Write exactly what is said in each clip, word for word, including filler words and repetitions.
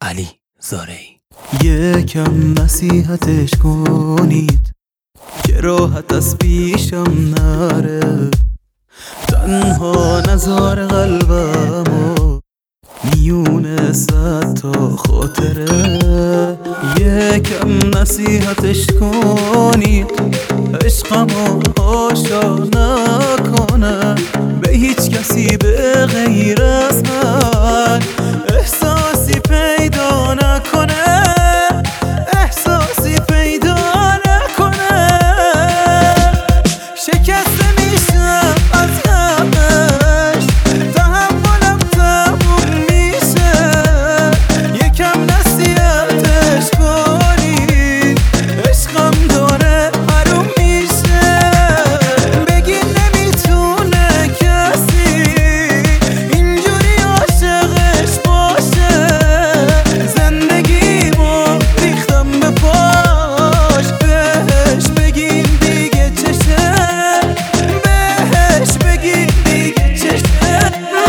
علی زارعی. یکم نصیحتش کنید که راحت از پیشم نره، تنها نزار قلبمو میونه صد تا خاطره. یکم نصیحتش کنید عشقمو آشا نکنه به هیچ کسی به غیر از من، احساسی پیدا نکنه، احساسی پیدا نکنه. شکسته میشم از همش، تحملم تموم میشه. یکم نصیحتش کنید عشقم داره حروم میشه. بگین نمیتونه کسی اینجوری عاشقش باشه، زندگیمو ریختم به پاش. بهش بگین دیگه چشه، بهش بگین دیگه چشه.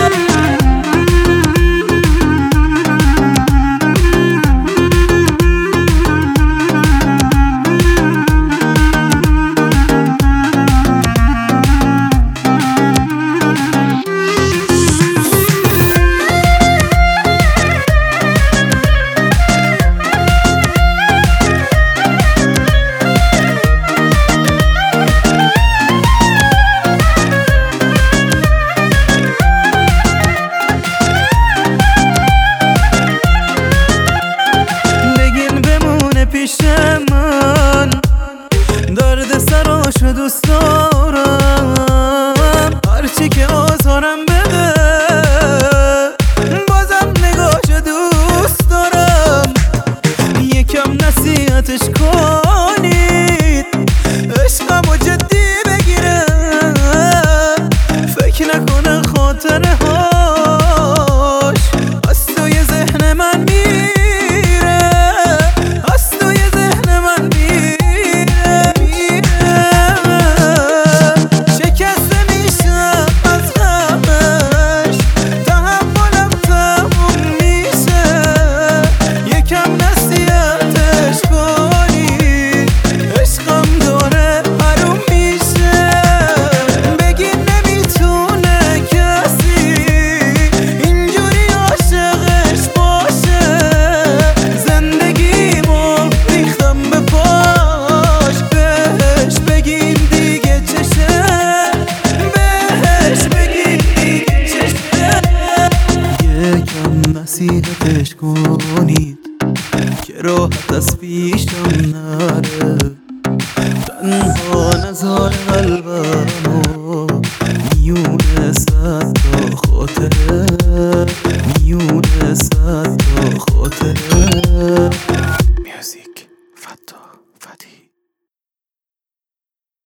پیش من درد سراشو دوست دارم، هرچی که آزارم بده بازم نگاهشو دوست دارم. یکم نصیحتش کنید عشقمو جدی بگیره، فکر نکنه خاطره هاش از توی ذهن من میره. نصیحتش کنید که راحت از پیشم نره، تنها نزار قلبمو میونه صد تا خاطره، میونه صد تا خاطره.